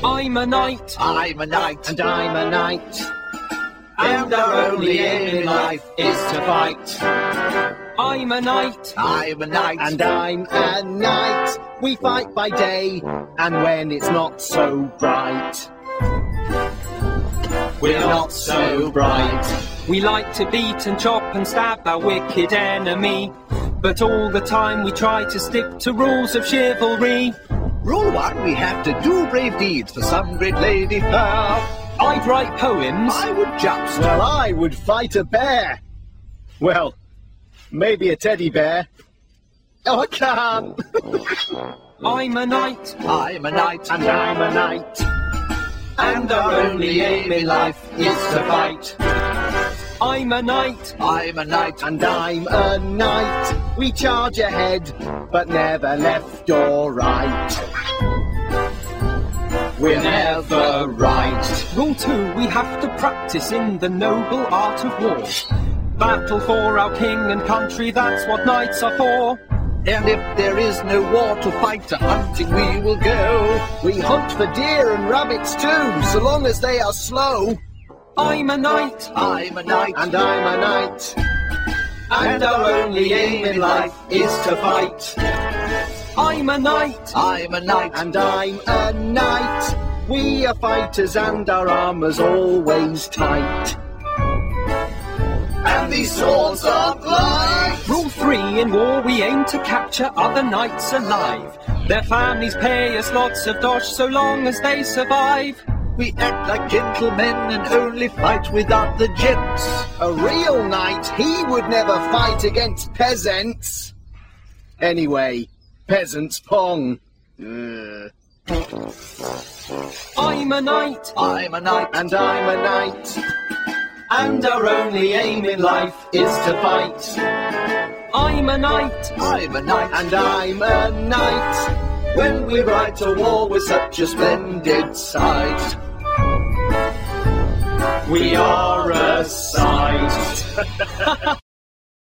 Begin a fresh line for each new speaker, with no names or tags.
I'm a knight.
I'm a knight.
And I'm a knight. And our only aim in life is to fight. I'm a knight.
I'm a knight.
And I'm a knight. We fight by day, and when it's not so bright, we're not so bright. We like to beat and chop and stab our wicked enemy, but all the time we try to stick to rules of chivalry.
Rule 1, we have to do brave deeds for some great lady fair.
I'd write poems.
I would joust.
Well, I would fight a bear. Well, maybe a teddy bear. Oh, I can't. I'm a knight.
I'm a knight.
And I'm a knight. And our only aim in life is to fight. I'm a knight.
I'm a knight.
And I'm a knight. We charge ahead, but never left or right. We're never right. Rule 2, we have to practice in the noble art of war. Battle for our king and country, that's what knights are for.
And if there is no war to fight, to hunting we will go.
We hunt for deer and rabbits too, so long as they are slow. I'm a knight.
I'm a knight.
And I'm a knight. And our only aim in life is to fight. I'm a knight.
I'm a knight.
And I'm a knight. We are fighters and our armour's always tight.
And these swords are blind.
Rule 3, in war we aim to capture other knights alive. Their families pay us lots of dosh so long as they survive.
We act like gentlemen and only fight without the gents.
A real knight, he would never fight against peasants. Anyway, peasants pong. I'm a knight.
I'm a knight.
And I'm a knight. And our only aim in life is to fight. I'm a knight.
I'm a knight.
And I'm a knight. When we ride to war with such a splendid sight, we are a sight.